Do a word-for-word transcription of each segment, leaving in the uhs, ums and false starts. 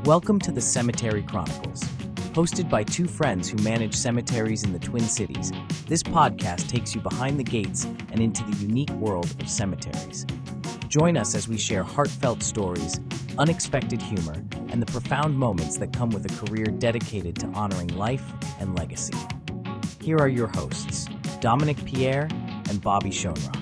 Welcome to the Cemetery Chronicles. Hosted by two friends who manage cemeteries in the Twin Cities, this podcast takes you behind the gates and into the unique world of cemeteries. Join us as we share heartfelt stories, unexpected humor, and the profound moments that come with a career dedicated to honoring life and legacy. Here are your hosts, Dominic Pierre and Bobby Schoenrock.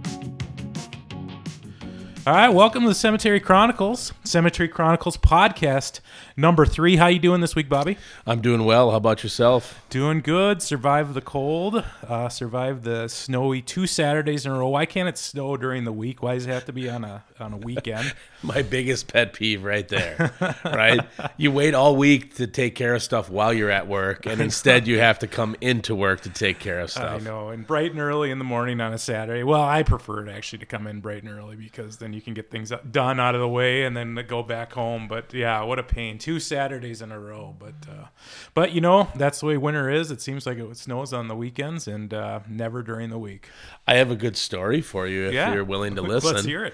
All right, welcome to the Cemetery Chronicles, Cemetery Chronicles podcast number three. How you doing this week, Bobby? I'm doing well. How about yourself? Doing good. Survived the cold. Uh, survived the snowy two Saturdays in a row. Why can't it snow during the week? Why does it have to be on a on a weekend? My biggest pet peeve right there, right? You wait all week to take care of stuff while you're at work, and instead you have to come into work to take care of stuff. I know, and bright and early in the morning on a Saturday. Well, I prefer it actually to come in bright and early because then you can get things done out of the way and then go back home. But yeah, what a pain. Two Saturdays in a row. But, uh, but you know, that's the way winter is. It seems like it snows on the weekends and uh, never during the week. I have a good story for you if yeah. you're willing to listen. Let's hear it.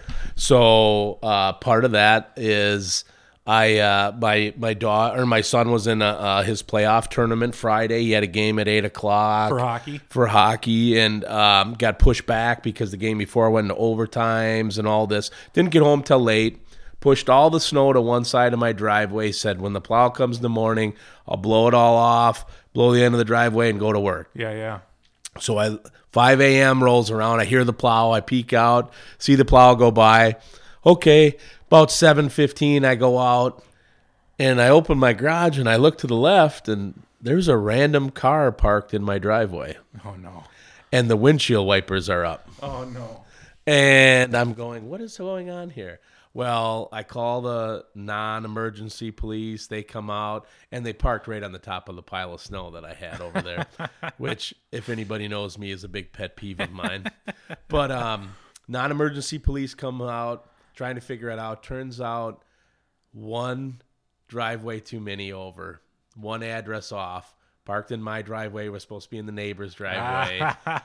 So uh, part of that is I uh, my my daughter or my son was in a, uh, his playoff tournament Friday. He had a game at eight o'clock for hockey. For hockey, and um, got pushed back because the game before went into overtimes and all this. Didn't get home till late. Pushed all the snow to one side of my driveway. Said when the plow comes in the morning, I'll blow it all off, blow the end of the driveway, and go to work. Yeah, yeah. So I five a.m. rolls around. I hear the plow. I peek out, see the plow go by. Okay, about seven fifteen, I go out, and I open my garage, and I look to the left, and there's a random car parked in my driveway. Oh, no. And the windshield wipers are up. Oh, no. And I'm going, what is going on here? Well, I call the non-emergency police. They come out, and they parked right on the top of the pile of snow that I had over there, which, if anybody knows me, is a big pet peeve of mine. But um, non-emergency police come out, trying to figure it out. Turns out one driveway too many over, one address off. Parked in my driveway, was supposed to be in the neighbor's driveway.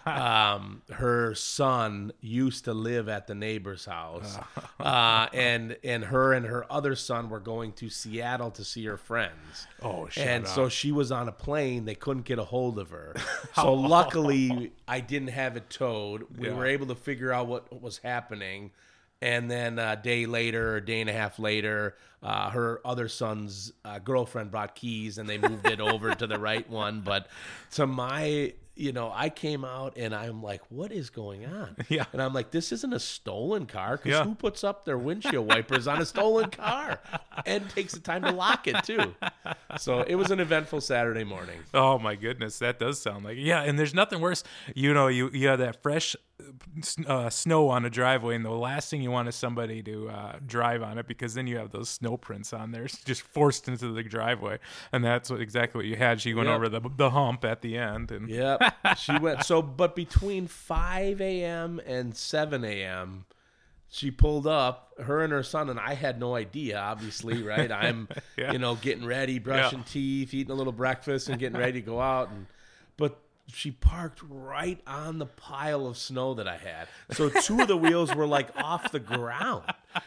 um, her son used to live at the neighbor's house. Uh, and and her and her other son were going to Seattle to see her friends. Oh, shut And up. so she was on a plane. They couldn't get a hold of her. So luckily, I didn't have it towed. We Yeah. were able to figure out what was happening. And then a day later, a day and a half later, uh, her other son's uh, girlfriend brought keys, and they moved it over to the right one. But to my, you know, I came out, and I'm like, what is going on? Yeah. And I'm like, this isn't a stolen car, because Yeah. who puts up their windshield wipers on a stolen car and takes the time to lock it, too? So it was an eventful Saturday morning. Oh, my goodness. That does sound like it. Yeah, and there's nothing worse. You know, you, you have that fresh uh, snow on a driveway, and the last thing you want is somebody to uh, drive on it, because then you have those snow prints on there just forced into the driveway. And that's what, exactly what you had. She went Yep. over the the hump at the end. And Yep. She went. So, but between five a.m. and seven a.m., she pulled up, her and her son, and I had no idea, obviously, right? I'm, Yeah. you know, getting ready, brushing Yeah. teeth, eating a little breakfast, and getting ready to go out. And But she parked right on the pile of snow that I had. So two of the wheels were like off the ground.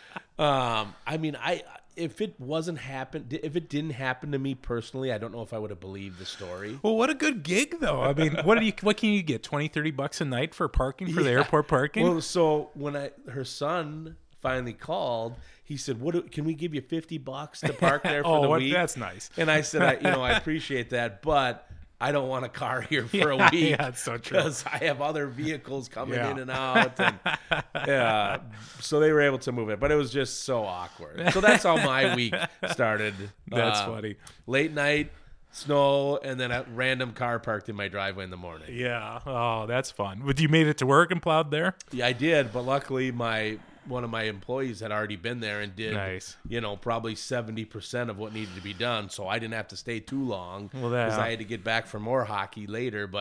Um, I mean, I if it wasn't happen, if it didn't happen to me personally, I don't know if I would have believed the story. well, what a good gig, though. I mean, what do you? What can you get? twenty, thirty bucks a night for parking for the Yeah. airport parking? Well, so when I her son finally called, he said, "What do- can we give you fifty bucks to park there for oh, the what, week?" that's nice. And I said, I, "You know, I appreciate that, but I don't want a car here for Yeah, a week. yeah, it's so true. Because I have other vehicles coming Yeah. in and out." And, yeah, so they were able to move it, but it was just so awkward. So that's how my week started. That's Uh, funny. Late night, snow, and then a random car parked in my driveway in the morning. Yeah. Oh, that's fun. But you made it to work and plowed there? Yeah, I did, but luckily my one of my employees had already been there and did, Nice. you know, probably seventy percent of what needed to be done, so I didn't have to stay too long Well, that- because I had to get back for more hockey later. But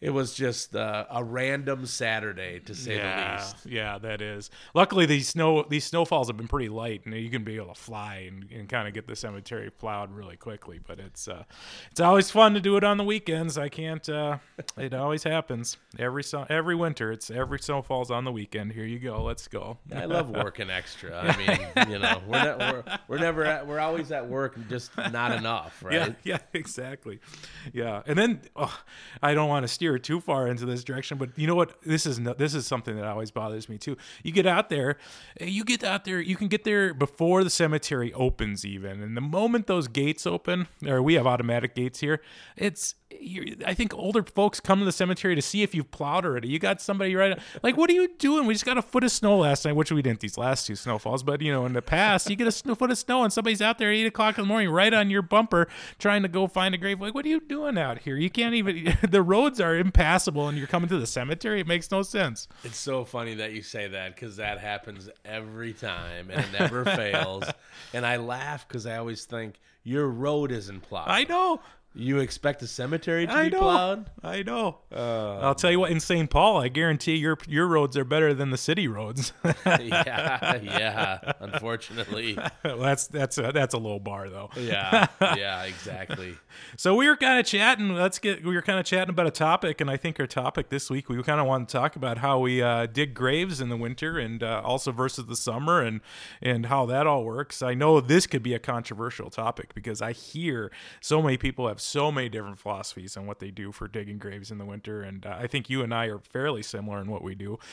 it was just uh, a random Saturday, to say yeah, the least. Yeah, that is. Luckily, these snow these snowfalls have been pretty light, and you can be able to fly and, and kind of get the cemetery plowed really quickly. But it's uh, it's always fun to do it on the weekends. I can't. Uh, it always happens every so, every winter. It's every snowfall's on the weekend. Here you go. Let's go. I love working extra. I mean, you know, we're not, we're we're never at, we're always at work, just not enough, right? Yeah, yeah, exactly. Yeah, and then oh, I don't want to steer too far into this direction, but you know what? This is no, this is something that always bothers me too. You get out there, you get out there, you can get there before the cemetery opens even, and the moment those gates open, or we have automatic gates here, it's. You're, I think older folks come to the cemetery to see if you've plowed already. You got somebody right, like, what are you doing? We just got a foot of snow last night, which we didn't these last two snowfalls, but you know, in the past, you get a snow, foot of snow and somebody's out there at eight o'clock in the morning, right on your bumper, trying to go find a grave. Like, what are you doing out here? You can't even. The roads are impassable, and you're coming to the cemetery. It makes no sense. It's so funny that you say that because that happens every time and it never fails. And I laugh because I always think your road isn't plowed. I know. You expect a cemetery to I be know. plowed? I know. Uh, I'll tell you what, in Saint Paul, I guarantee your your roads are better than the city roads. yeah, yeah. Unfortunately. Well, that's that's a, that's a low bar though. Yeah, yeah, exactly. So we were kind of chatting. Let's get. We were kind of chatting about a topic, and I think our topic this week we kind of want to talk about how we uh, dig graves in the winter, and uh, also versus the summer, and and how that all works. I know this could be a controversial topic because I hear so many people have so many different philosophies on what they do for digging graves in the winter, and uh, I think you and I are fairly similar in what we do.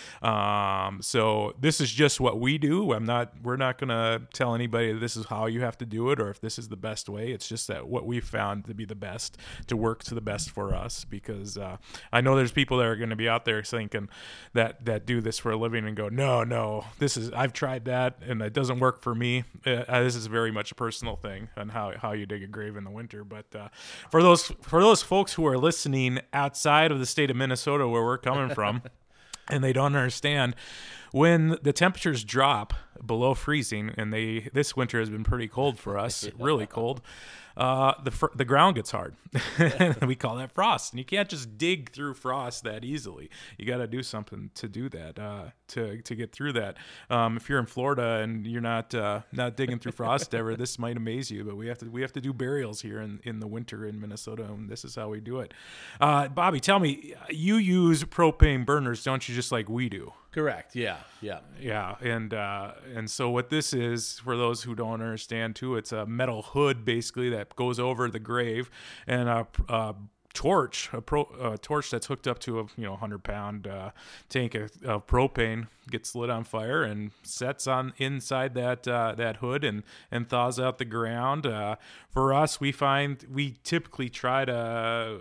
Um, so this is just what we do. I'm not. We're not going to tell anybody that this is how you have to do it or if this is the best way. It's just that what we found to be the best, to work to the best for us. Because uh, I know there's people that are going to be out there thinking that that do this for a living and go, no, no, this is I've tried that and it doesn't work for me. Uh, this is very much a personal thing on how how you dig a grave in the winter, but. Uh, For those for those folks who are listening outside of the state of Minnesota where we're coming from and they don't understand, when the temperatures drop below freezing, and they this winter has been pretty cold for us, yeah. really cold, uh, the fr- the ground gets hard. We call that frost, and you can't just dig through frost that easily. You got to do something to do that, uh, to to get through that. Um, if you're in Florida and you're not uh, not digging through frost ever, this might amaze you, but we have to we have to do burials here in, in the winter in Minnesota, and this is how we do it. Uh, Bobby, tell me, you use propane burners, don't you? Just like we do. Correct. Yeah. Yeah. Yeah. And uh, and so what this is, for those who don't understand too, it's a metal hood basically that goes over the grave, and a, a torch, a, pro, a torch that's hooked up to a you know hundred pound uh, tank of, of propane gets lit on fire and sets on inside that uh, that hood and and thaws out the ground. Uh, for us, we find we typically try to.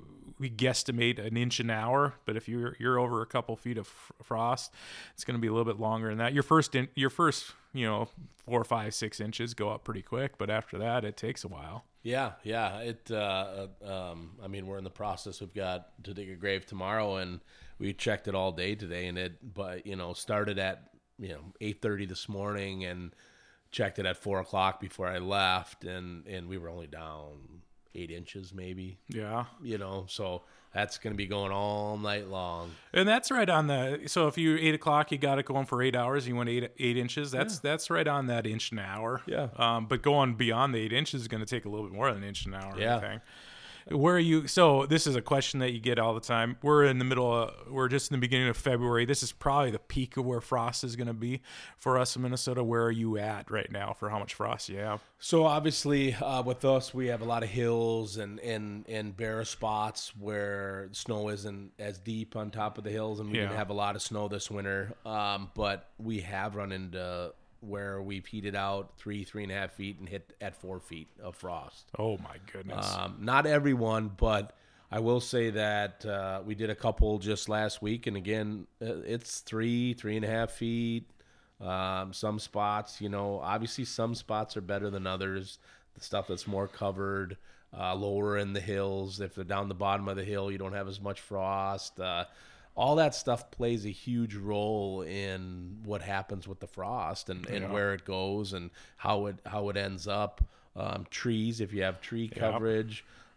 We guesstimate an inch an hour, but if you're you're over a couple feet of frost, it's going to be a little bit longer than that. Your first in, your first you know four, five, six inches go up pretty quick, but after that, it takes a while. Yeah, yeah. It. Uh, um, I mean, we're in the process. We've got to dig a grave tomorrow, and we checked it all day today, and it. But you know, started at you know eight thirty this morning, and checked it at four o'clock before I left, and and we were only down eight inches maybe. Yeah. You know, so that's going to be going all night long. And that's right on the, so if you eight o'clock, you got it going for eight hours, you went eight, eight inches. That's, yeah. that's right on that inch an hour. Yeah. Um, but going beyond the eight inches is going to take a little bit more than an inch an hour. Yeah. I think. Where are you? So this is a question that you get all the time. We're in the middle of, we're just in the beginning of February. This is probably the peak of where frost is going to be for us in Minnesota. Where are you at right now for how much frost you have? So obviously uh, with us, we have a lot of hills and, and, and bare spots where snow isn't as deep on top of the hills. And we yeah. didn't have a lot of snow this winter. Um, but we have run into where we've heated out three, three and a half feet and hit at four feet of frost. Oh my goodness. Um, not everyone, but I will say that uh, we did a couple just last week. And again, it's three, three and a half feet. Um, some spots, you know, obviously some spots are better than others. The stuff that's more covered, uh, lower in the hills. If they're down the bottom of the hill, you don't have as much frost. Uh, all that stuff plays a huge role in what happens with the frost and, and yeah. where it goes and how it how it ends up. Um, trees, if you have tree coverage,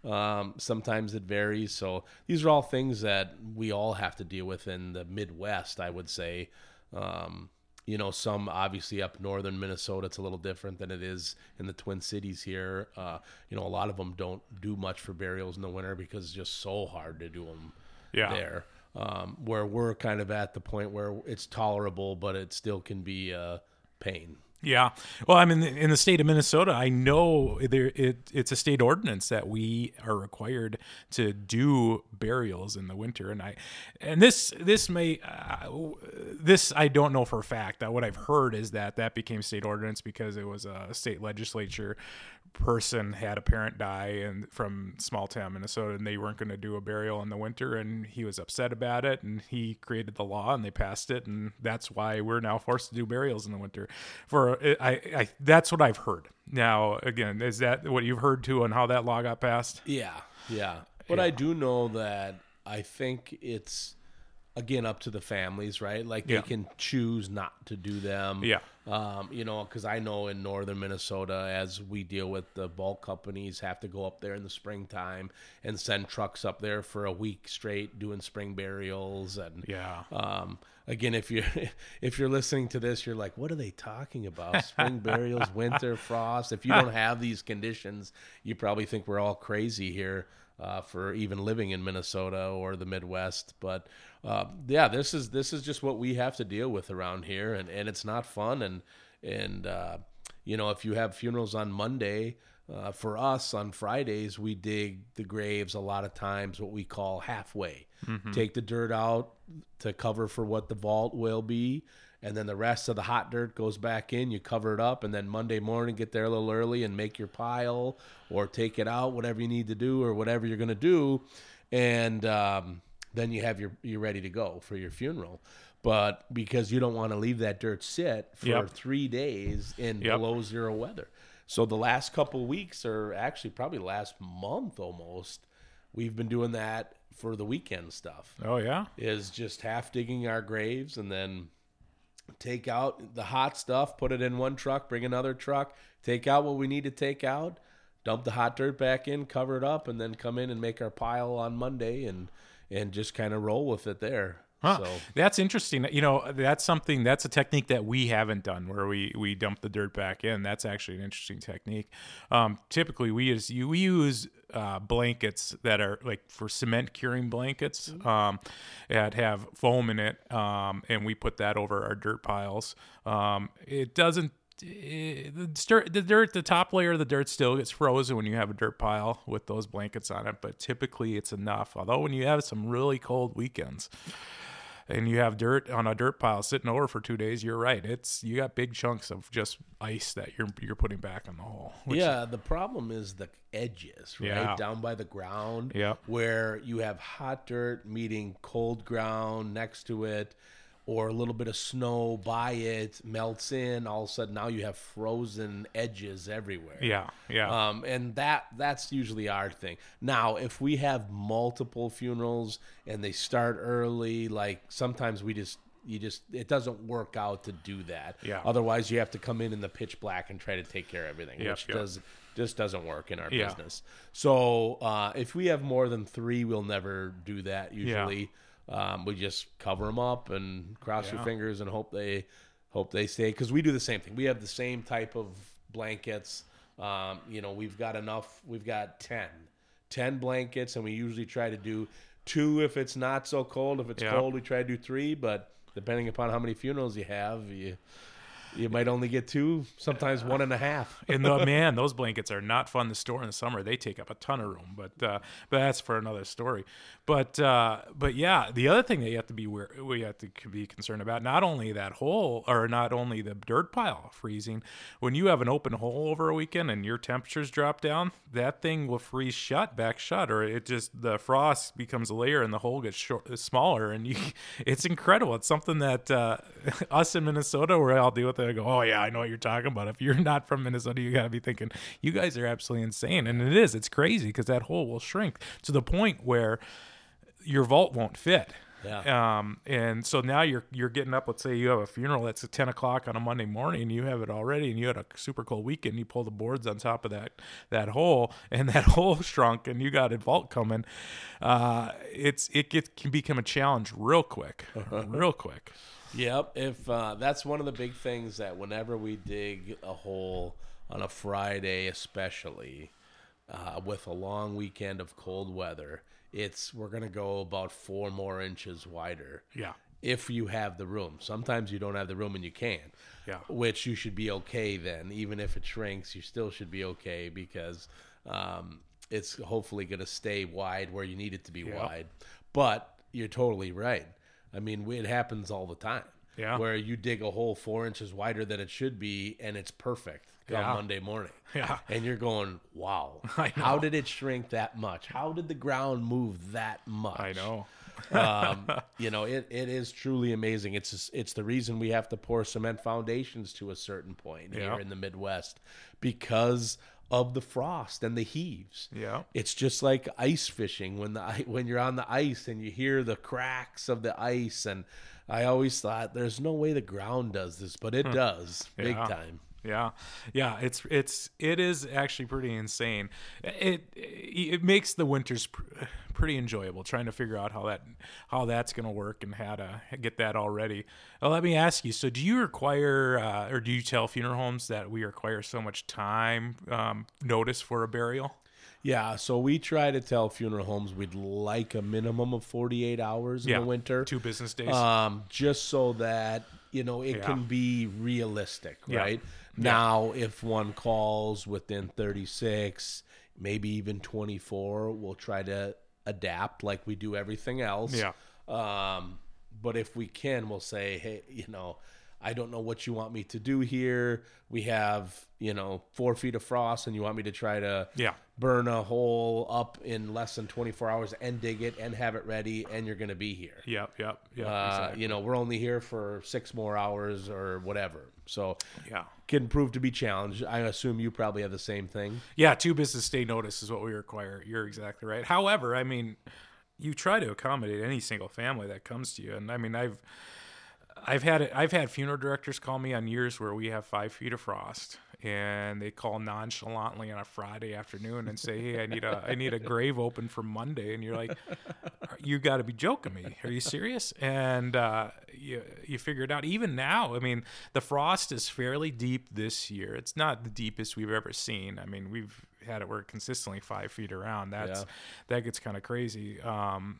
Um, sometimes it varies. So these are all things that we all have to deal with in the Midwest, I would say. Um, you know, some obviously up northern Minnesota, it's a little different than it is in the Twin Cities here. Uh, you know, a lot of them don't do much for burials in the winter because it's just so hard to do them Yeah. there. Um, where we're kind of at the point where it's tolerable, but it still can be a pain. Yeah. Well, I mean, in the state of Minnesota, I know there it, it's a state ordinance that we are required to do burials in the winter, and I and this this may uh, this I don't know for a fact. That what I've heard is that that became state ordinance because it was a state legislature person had a parent die and from small town Minnesota, and they weren't going to do a burial in the winter, and he was upset about it, and he created the law, and they passed it, and that's why we're now forced to do burials in the winter. For I, I that's what I've heard. Now, again, is that what you've heard too on how that law got passed? Yeah, yeah. But Yeah. I do know that I think it's again up to the families, right? Like they Yeah. can choose not to do them. Yeah. Um, you know, because I know in northern Minnesota, as we deal with the bulk companies, have to go up there in the springtime and send trucks up there for a week straight doing spring burials. And Yeah. um, again, if you're if you're listening to this, you're like, what are they talking about? Spring burials, winter, frost. If you don't have these conditions, you probably think we're all crazy here. Uh, for even living in Minnesota or the Midwest. But uh, yeah, this is this is just what we have to deal with around here, and, and it's not fun. And and uh, you know, if you have funerals on Monday, uh, for us on Fridays, we dig the graves a lot of times what we call halfway. Mm-hmm. Take the dirt out to cover for what the vault will be. And then the rest of the hot dirt goes back in. You cover it up, and then Monday morning, get there a little early and make your pile, or take it out, whatever you need to do, or whatever you're going to do, and um, then you have your you're ready to go for your funeral. But because you don't want to leave that dirt sit for Yep. three days in Yep. below zero weather, so the last couple weeks, or actually probably last month almost, we've been doing that for the weekend stuff. Oh yeah. Is just half digging our graves and then take out the hot stuff, put it in one truck, bring another truck, take out what we need to take out, dump the hot dirt back in, cover it up, and then come in and make our pile on Monday and and just kind of roll with it there. Huh. So That's interesting. You know, that's something, that's a technique that we haven't done where we, we dump the dirt back in. That's actually an interesting technique. Um, typically, we use, we use uh, blankets that are like for cement curing blankets um, that have foam in it, um, and we put that over our dirt piles. Um, it doesn't, it, the, dirt, the dirt, the top layer of the dirt still gets frozen when you have a dirt pile with those blankets on it, but typically it's enough. Although when you have some really cold weekends, and you have dirt on a dirt pile sitting over for two days, you're right. It's you got big chunks of just ice that you're you're putting back on the hole. which- yeah, the problem is the edges, right? Yeah. Down by the ground, Yeah. where you have hot dirt meeting cold ground next to it, or a little bit of snow by it, melts in, all of a sudden now you have frozen edges everywhere. yeah, yeah, Um, and that that's usually our thing. Now, if we have multiple funerals and they start early, like sometimes we just you just it doesn't work out to do that. Yeah. Otherwise, you have to come in in the pitch black and try to take care of everything, Yep, which yep. does just doesn't work in our Yeah. business. So uh, if we have more than three, we'll never do that. Yeah. Usually, um, we just cover them up and cross your Yeah. fingers and hope they hope they stay. Because we do the same thing. We have the same type of blankets. Um, you know, we've got enough. We've got ten, ten blankets, and we usually try to do two if it's not so cold. If it's Yeah. cold, we try to do three. But depending upon how many funerals you have, you you might only get two. Sometimes one and a half. And the man, those blankets are not fun to store in the summer. They take up a ton of room, but uh, but that's for another story. But uh, but yeah, the other thing that you have to be aware, we have to be concerned about, not only that hole or not only the dirt pile freezing. When you have an open hole over a weekend and your temperatures drop down, that thing will freeze shut, back shut, or it just the frost becomes a layer and the hole gets short, smaller, and you. It's incredible. It's something that uh, us in Minnesota, where I'll deal with it. I go, oh yeah, I know what you're talking about. If you're not from Minnesota, you got to be thinking, you guys are absolutely insane. And it is. It's crazy because that hole will shrink to the point where your vault won't fit. Yeah. Um, and so now you're you're getting up. Let's say you have a funeral that's at ten o'clock on a Monday morning. You have it already, and you had a super cold weekend. You pull the boards on top of that that hole, and that hole shrunk, and you got a vault coming. Uh, it's it gets, can become a challenge real quick, real quick. Yep. If uh, that's one of the big things that whenever we dig a hole on a Friday, especially uh, with a long weekend of cold weather, it's we're gonna go about four more inches wider. Yeah. If you have the room. Sometimes you don't have the room and you can. Yeah. Which you should be okay then. Even if it shrinks, you still should be okay because um, it's hopefully gonna stay wide where you need it to be Yeah. wide. But you're totally right. I mean, it happens all the time. Yeah. Where you dig a hole four inches wider than it should be, and it's perfect come Yeah. Monday morning. Yeah. And you're going, wow, I know. how did it shrink that much? How did the ground move that much? I know. um, you know, it, it is truly amazing. It's it's the reason we have to pour cement foundations to a certain point Yeah. here in the Midwest because of the frost and the heaves. Yeah. It's just like ice fishing when the i- when you're on the ice and you hear the cracks of the ice. And I always thought there's no way the ground does this, but it does big Yeah. time. Yeah, yeah, it's it's it is actually pretty insane. It it, it makes the winters pr- pretty enjoyable trying to figure out how that how that's going to work and how to get that all ready. Well, let me ask you. So, do you require uh, or do you tell funeral homes that we require so much time um, notice for a burial? Yeah, so we try to tell funeral homes we'd like a minimum of forty-eight hours in Yeah, the winter. two business days. Um, just so that, you know, it Yeah. can be realistic, Yeah. right? Now, if one calls within thirty-six, maybe even twenty-four, we'll try to adapt like we do everything else. Yeah. Um, but if we can, we'll say, hey, you know, I don't know what you want me to do here. We have, you know, four feet of frost and you want me to try to Yeah. burn a hole up in less than twenty-four hours and dig it and have it ready and you're going to be here. Yep, yep, yep. Uh, exactly. You know, we're only here for six more hours or whatever. So Yeah. can prove to be challenged. I assume you probably have the same thing. Yeah, two business day notice is what we require. You're exactly right. However, I mean, you try to accommodate any single family that comes to you, and I mean, I've I've had it, I've had funeral directors call me on years where we have five feet of frost, and they call nonchalantly on a Friday afternoon and say, "Hey, I need a I need a grave open for Monday," and you're like, "You got to be joking me? Are you serious?" And uh, you you figure it out. Even now, I mean, the frost is fairly deep this year. It's not the deepest we've ever seen. I mean, we've had it where consistently five feet around. That's Yeah. that gets kind of crazy. Um,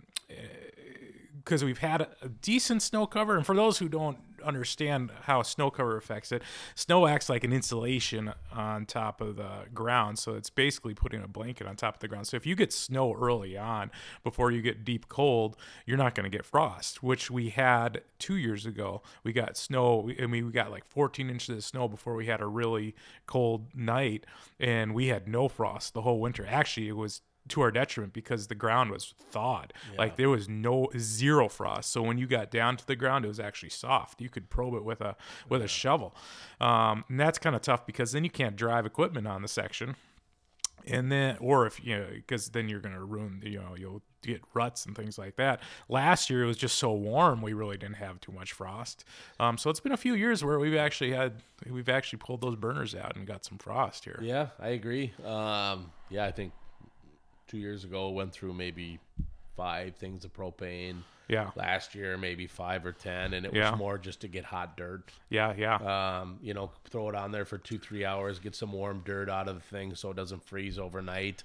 because we've had a, a decent snow cover. And for those who don't understand how snow cover affects it, snow acts like an insulation on top of the ground. So it's basically putting a blanket on top of the ground. So if you get snow early on before you get deep cold, you're not going to get frost, which we had two years ago. We got snow. I mean, we got like fourteen inches of snow before we had a really cold night, and we had no frost the whole winter. Actually, it was to our detriment because the ground was thawed. Like there was no zero frost. So when you got down to the ground, it was actually soft. You could probe it with a with a shovel. Um, and that's kind of tough because then you can't drive equipment on the section. And then, or if, you know, because then you're going to ruin, you know, you'll get ruts and things like that. Last year, it was just so warm, we really didn't have too much frost. Um, so it's been a few years where we've actually had, we've actually pulled those burners out and got some frost here. Yeah, I agree. Um, yeah, I think two years ago went through maybe five things of propane. Yeah. Last year, maybe five or ten, and it Yeah. was more just to get hot dirt. Yeah, yeah. Um, you know, throw it on there for two, three hours, get some warm dirt out of the thing so it doesn't freeze overnight.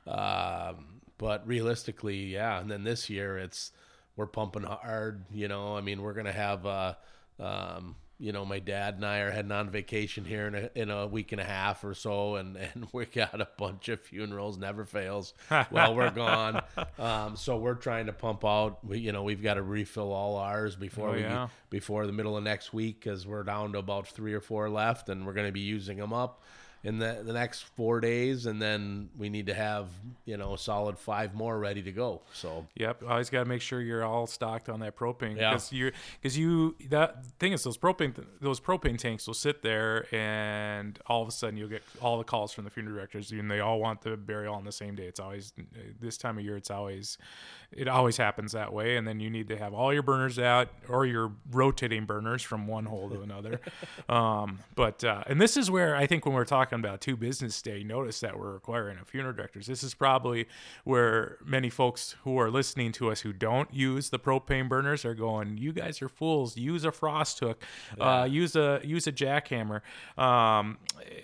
Um, but realistically, yeah. And then this year, it's we're pumping hard. You know, I mean, we're gonna have, uh, um, you know, my dad and I are heading on vacation here in a, in a week and a half or so, and, and we got a bunch of funerals, never fails, while we're gone. Um, so we're trying to pump out. We, you know, we've got to refill all ours before Oh, we yeah. before the middle of next week because we're down to about three or four left, and we're going to be using them up. in the the next four days, and then we need to have you know a solid five more ready to go. So Yep, always got to make sure you're all stocked on that propane Yeah. because you because you that thing is those propane those propane tanks will sit there and all of a sudden you'll get all the calls from the funeral directors and they all want the burial on the same day. It's always this time of year. It's always it always happens that way, and then you need to have all your burners out or your rotating burners from one hole to another. um, but uh, and this is where I think when we're talking about two business day, notice that we're requiring a funeral directors. This is probably where many folks who are listening to us who don't use the propane burners are going, you guys are fools. Use a frost hook. Uh, use a use a jackhammer. Um,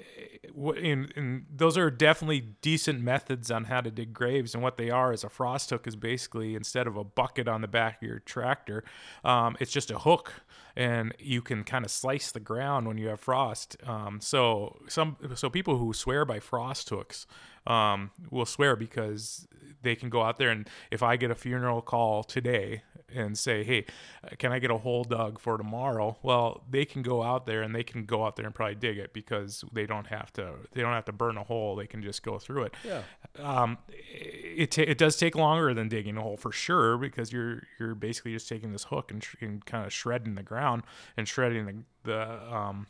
and, and those are definitely decent methods on how to dig graves. And what they are is a frost hook is basically instead of a bucket on the back of your tractor, um, it's just a hook. And you can kind of slice the ground when you have frost. Um, so some so people who swear by frost hooks um, will swear because they can go out there and if I get a funeral call today and say, hey, can I get a hole dug for tomorrow? Well, they can go out there and they can go out there and probably dig it because they don't have to they don't have to burn a hole. They can just go through it. Yeah. Um, it ta- it does take longer than digging a hole for sure because you're you're basically just taking this hook and, sh- and kind of shredding the ground and shredding the, the um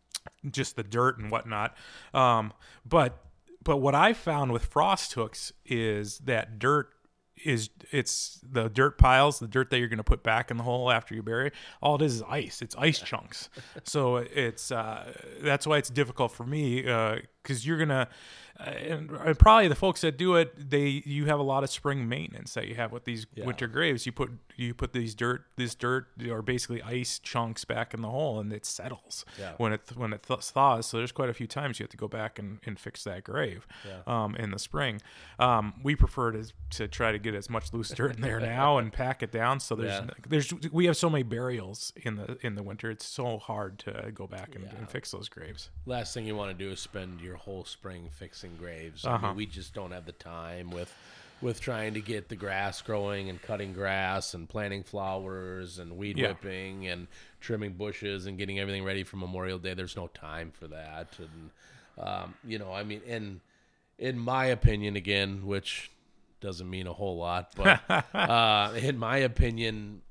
just the dirt and whatnot. Um, but but what I found with frost hooks is that dirt is it's the dirt piles, the dirt that you're going to put back in the hole after you bury. All it is is ice. It's ice chunks. So it's uh, that's why it's difficult for me because uh, you're gonna. Uh, and, and probably the folks that do it, they you have a lot of spring maintenance that you have with these Yeah. winter graves. You put you put these dirt, this dirt, or basically ice chunks back in the hole, and it settles Yeah. when it when it th- thaws. So there's quite a few times you have to go back and, and fix that grave Yeah. um, in the spring. Um, we prefer to to try to get as much loose dirt in there now and pack it down. So there's Yeah. there's we have so many burials in the in the winter. It's so hard to go back and, Yeah. and fix those graves. Last thing you want to do is spend your whole spring fixing graves. I Uh-huh. mean, we just don't have the time with with trying to get the grass growing and cutting grass and planting flowers and weed Yeah. whipping and trimming bushes and getting everything ready for Memorial Day. There's no time for that. And, um, you know, I mean, in, in my opinion, again, which doesn't mean a whole lot, but uh, in my opinion,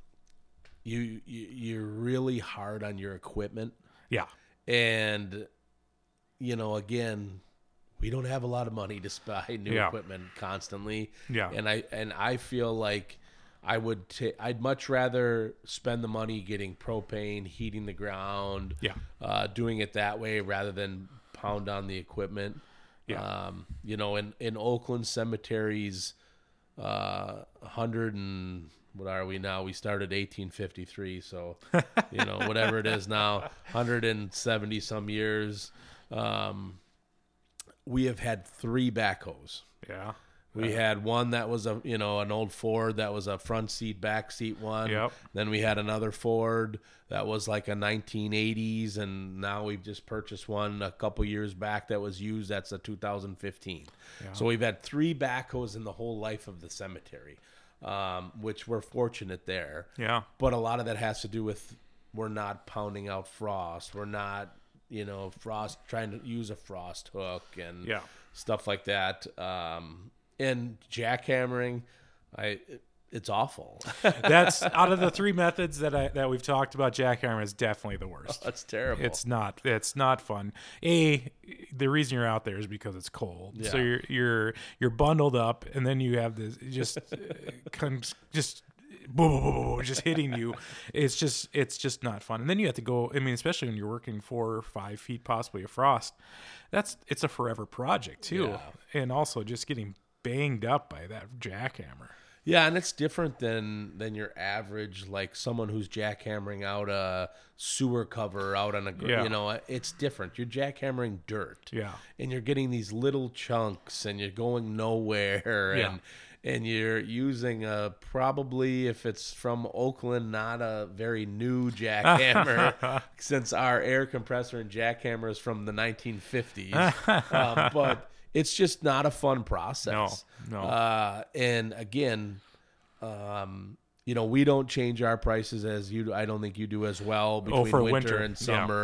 you, you you're really hard on your equipment. Yeah. And, you know, again, we don't have a lot of money to buy new Yeah. equipment constantly. Yeah. And I and I feel like I would ta- I'd much rather spend the money getting propane, heating the ground, Yeah. uh, doing it that way rather than pound on the equipment. Yeah. Um, you know, in, in Oakland cemeteries, uh, one hundred and what are we now? We started eighteen fifty-three, so you know whatever it is now, one hundred seventy some years. Um, we have had three backhoes. Yeah. We had one that was a you know an old Ford that was a front seat, back seat one. Yep. Then we had another Ford that was like a nineteen eighties, and now we've just purchased one a couple years back that was used. That's a two thousand fifteen. Yeah. So we've had three backhoes in the whole life of the cemetery, um, which we're fortunate there. Yeah. But a lot of that has to do with we're not pounding out frost. We're not, you know, frost trying to use a frost hook and Yeah. stuff like that. Um, and jackhammering, I it's awful. That's out of the three methods that I that we've talked about. Jackhammer is definitely the worst. That's terrible. It's not. It's not fun. A, the reason you're out there is because it's cold. So Yeah. you're you're you're bundled up, and then you have this just uh, comes just. Boom, boom, boom, boom, boom, just hitting you. It's just, it's just not fun. And then you have to go. I mean, especially when you're working four or five feet, possibly of frost. That's it's a forever project too. Yeah. And also just getting banged up by that jackhammer. Yeah, and it's different than than your average, like someone who's jackhammering out a sewer cover out on a, gr- Yeah. you know, it's different. You're jackhammering dirt, Yeah. and you're getting these little chunks, and you're going nowhere, Yeah. and and you're using a probably if it's from Oakland, not a very new jackhammer, since our air compressor and jackhammer is from the nineteen fifties, uh, but. It's just not a fun process. No, no. Uh, and again, um, you know, we don't change our prices as you. I don't think you do as well between for winter, winter, and yeah. summer.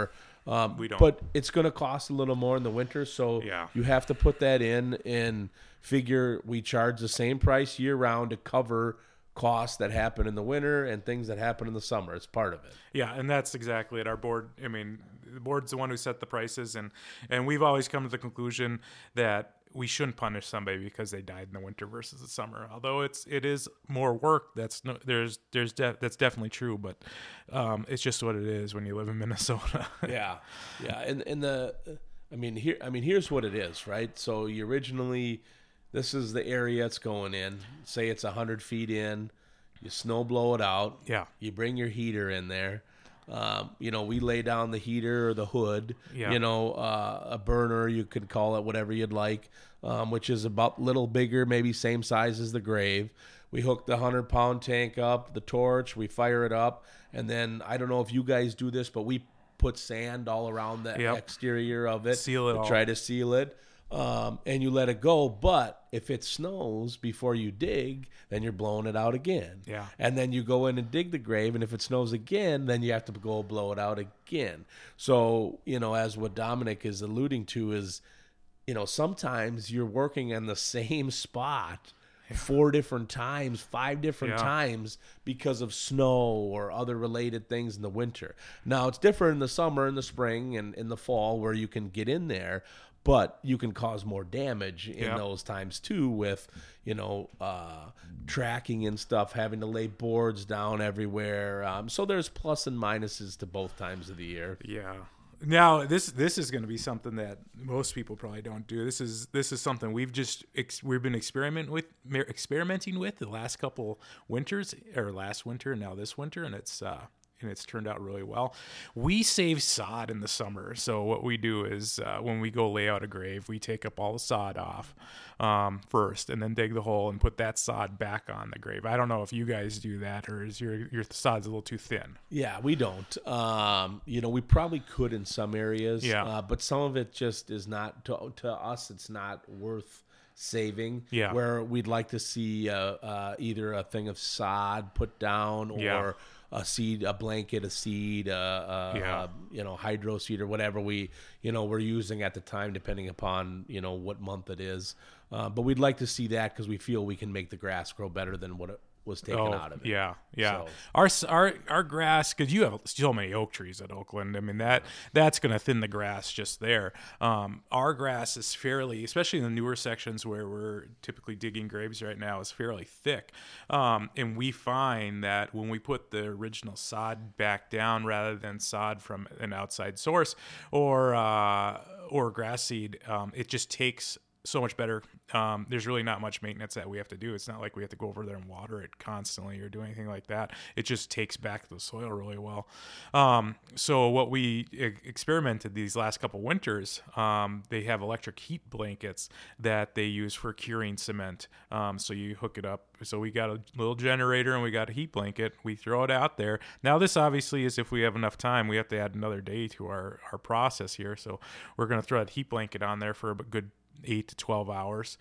Um, We don't. But it's going to cost a little more in the winter, so Yeah. you have to put that in and figure we charge the same price year round to cover costs that happen in the winter and things that happen in the summer. It's part of it. Yeah, and that's exactly it. Our board, I mean, the board's the one who set the prices, and, and we've always come to the conclusion that we shouldn't punish somebody because they died in the winter versus the summer. Although it's it is more work. That's no, there's there's de- that's definitely true, but um, it's just what it is when you live in Minnesota. Yeah, yeah, and and the, I mean here, I mean here's what it is, right? So you originally, this is the area it's going in. Say it's a hundred feet in, you snow blow it out. Yeah. You bring your heater in there. Um, you know, we lay down the heater or the hood. Yeah. You know, uh, a burner, you could call it whatever you'd like, um, which is about a little bigger, maybe same size as the grave. We hook the hundred pound tank up, the torch, we fire it up, and then I don't know if you guys do this, but we put sand all around the Yep. exterior of it, Seal it to all. try to seal it. Um, and you let it go, but if it snows before you dig, then you're blowing it out again. Yeah. And then you go in and dig the grave, and if it snows again, then you have to go blow it out again. So, you know, as what Dominic is alluding to is, you know, sometimes you're working in the same spot four different times, five different Yeah. times because of snow or other related things in the winter. Now, it's different in the summer, in the spring, and in the fall where you can get in there, but you can cause more damage in Yeah. those times too with, you know, uh, tracking and stuff, having to lay boards down everywhere. Um, so there's plus and minuses to both times of the year. Yeah. Now this this is going to be something that most people probably don't do. This is this is something we've just ex- we've been experiment with experimenting with the last couple winters, or last winter and now this winter, and it's uh, and it's turned out really well. We save sod in the summer, so what we do is uh, when we go lay out a grave, we take up all the sod off um, first, and then dig the hole and put that sod back on the grave. I don't know if you guys do that, or is your your sod's a little too thin? Yeah, we don't. Um, you know, we probably could in some areas, Yeah. uh, but some of it just is not to, to us. It's not worth saving. Yeah. Where we'd like to see uh, uh, either a thing of sod put down or Yeah. a seed, a blanket, a seed, uh, uh, Yeah. uh, you know, hydro seed or whatever we, you know, we're using at the time, depending upon, you know, what month it is. Uh, but we'd like to see that because we feel we can make the grass grow better than what it was taken Oh, out of it. yeah, yeah. So- Our s- our our grass, because you have so many oak trees at Oakland. I mean that that's going to thin the grass just there. Um, our grass is fairly, especially in the newer sections where we're typically digging graves right now, is fairly thick. Um, and we find that when we put the original sod back down rather than sod from an outside source or uh, or grass seed, um, it just takes so much better. Um, there's really not much maintenance that we have to do. It's not like we have to go over there and water it constantly or do anything like that. It just takes back the soil really well. Um, so what we e- experimented these last couple winters, um, they have electric heat blankets that they use for curing cement. Um, so you hook it up. So we got a little generator and we got a heat blanket. We throw it out there. Now this obviously is if we have enough time. We have to add another day to our, our process here. So we're going to throw that heat blanket on there for a good eight to twelve hours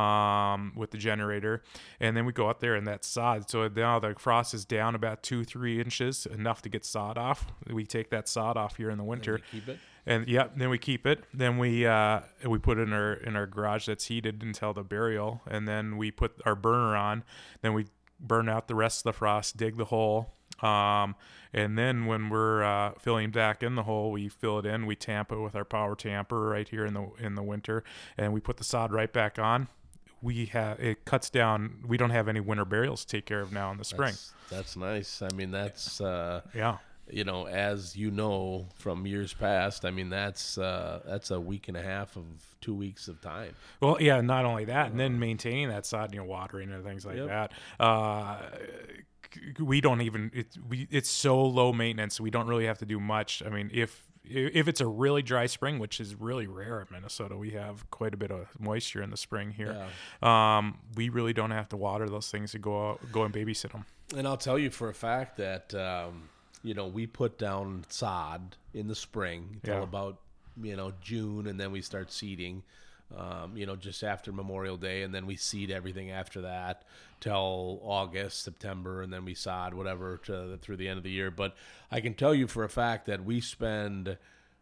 um, with the generator. And then we go out there and that sod. So now the frost is down about two, three inches, enough to get sod off. We take that sod off here in the winter. Keep it. And yeah, then we keep it. Then we uh, we put it in our in our garage that's heated until the burial. And then we put our burner on. Then we burn out the rest of the frost, dig the hole. Um, and then when we're uh, filling back in the hole, we fill it in. We tamp it with our power tamper right here in the in the winter, and we put the sod right back on. We have it cuts down. We don't have any winter burials to take care of now in the spring. That's, that's nice. I mean, that's uh, Yeah. you know, as you know from years past. I mean, that's uh, that's a week and a half of two weeks of time. Well, yeah. Not only that, and then maintaining that sod, you know, watering and things like Yep. that. Uh, we don't even it's we it's so low maintenance. We don't really have to do much. I mean, if if it's a really dry spring, which is really rare in Minnesota, we have quite a bit of moisture in the spring here. Um, we really don't have to water those things to go out, go and babysit them. And I'll tell you for a fact that um, you know, we put down sod in the spring until Yeah. about, you know, June, and then we start seeding. Um, you know, just after Memorial Day, and then we seed everything after that till August, September, and then we sod whatever to, through the end of the year. But I can tell you for a fact that we spend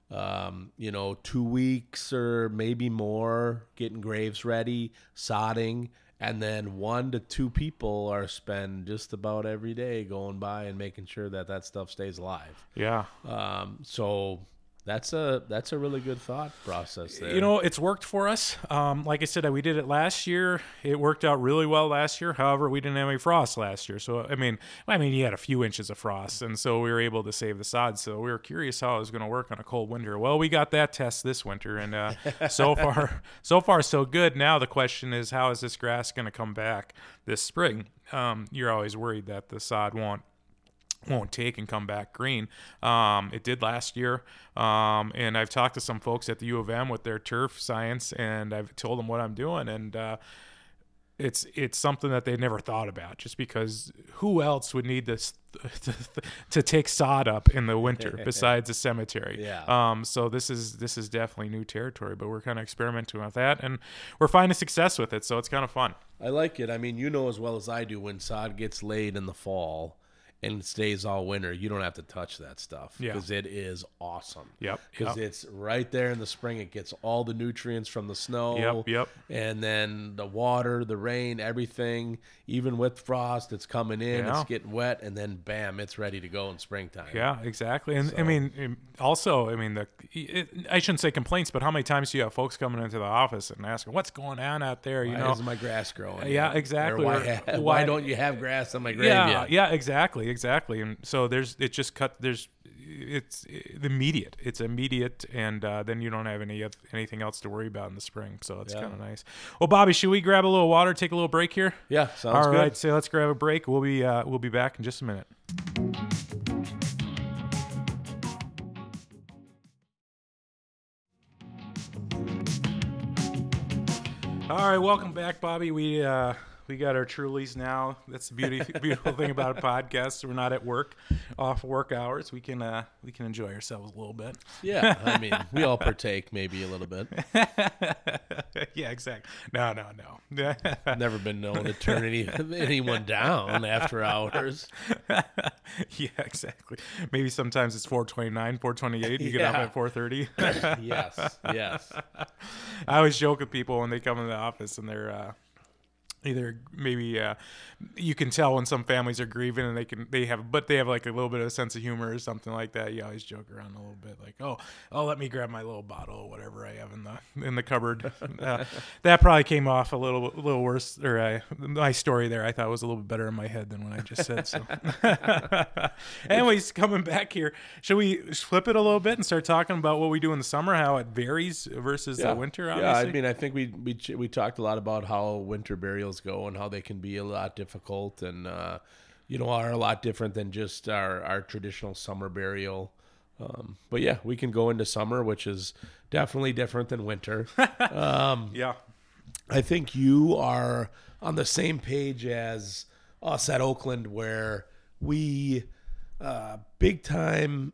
um, you know, two weeks or maybe more getting graves ready, sodding, and then one to two people are spend just about every day going by and making sure that that stuff stays alive. Yeah. Um, so that's a that's a really good thought process there. You know, it's worked for us. Um, like I said, we did it last year. It worked out really well last year. However, we didn't have any frost last year. So, I mean, I mean, you had a few inches of frost, and so we were able to save the sod. So we were curious how it was going to work on a cold winter. Well, we got that test this winter, and uh, so far, so far, so good. Now the question is, how is this grass going to come back this spring? Um, you're always worried that the sod won't. won't take and come back green. Um, it did last year. Um, and I've talked to some folks at the U of M with their turf science, and I've told them what I'm doing. And, uh, it's, it's something that they never thought about, just because who else would need this to, to take sod up in the winter besides a cemetery? Yeah. Um, so this is, this is definitely new territory, but we're kind of experimenting with that, and we're finding success with it. So it's kind of fun. I like it. I mean, you know as well as I do, when sod gets laid in the fall and it stays all winter, you don't have to touch that stuff because Yeah. it is awesome. Yep. Because Yep. it's right there in the spring. It gets all the nutrients from the snow. Yep, yep. And then the water, the rain, everything, even with frost, it's coming in, Yeah. it's getting wet, and then bam, it's ready to go in springtime. Yeah, exactly. And So- I mean, um, also, I mean, the it, I shouldn't say complaints, but how many times do you have folks coming into the office and asking, "What's going on out there?" You Why know, isn't my grass growing? Yeah, yet? exactly. Or why, Or why, why- don't you have grass on my grave yeah, yet? yeah, exactly, exactly. And so there's it just cut. There's it's immediate. It's immediate, and uh, then you don't have any oth- anything else to worry about in the spring. So it's Yeah. kind of nice. Well, Bobby, should we grab a little water, take a little break here? Yeah, sounds All good. right, so let's grab a break. We'll be uh, we'll be back in just a minute. All right, welcome back, Bobby. We uh, we got our Trulies now. That's the beauty, beautiful thing about a podcast. We're not at work, off work hours. We can uh, we can enjoy ourselves a little bit. Yeah, I mean, we all partake maybe a little bit. Yeah, exactly. No, no, no. Never been known to turn any anyone down after hours. Yeah, exactly. Maybe sometimes it's four twenty-nine, four twenty-eight. You get up Yeah. at four thirty. Yes, yes. I always joke with people when they come in the office and they're uh, either maybe uh, you can tell when some families are grieving and they can they have but they have like a little bit of a sense of humor or something like that. You always joke around a little bit like, oh, oh, let me grab my little bottle or whatever I have in the in the cupboard. Uh, that probably came off a little a little worse, or uh, my story there I thought was a little bit better in my head than what I just said. So, anyways, coming back here, should we flip it a little bit and start talking about what we do in the summer, how it varies versus the winter? Obviously, Yeah, I mean, I think we we ch- we talked a lot about how winter burials go and how they can be a lot difficult and uh, you know are a lot different than just our our traditional summer burial. Um, but yeah, we can go into summer, which is definitely different than winter. Um, yeah. I think you are on the same page as us at Oakland, where we uh, big time.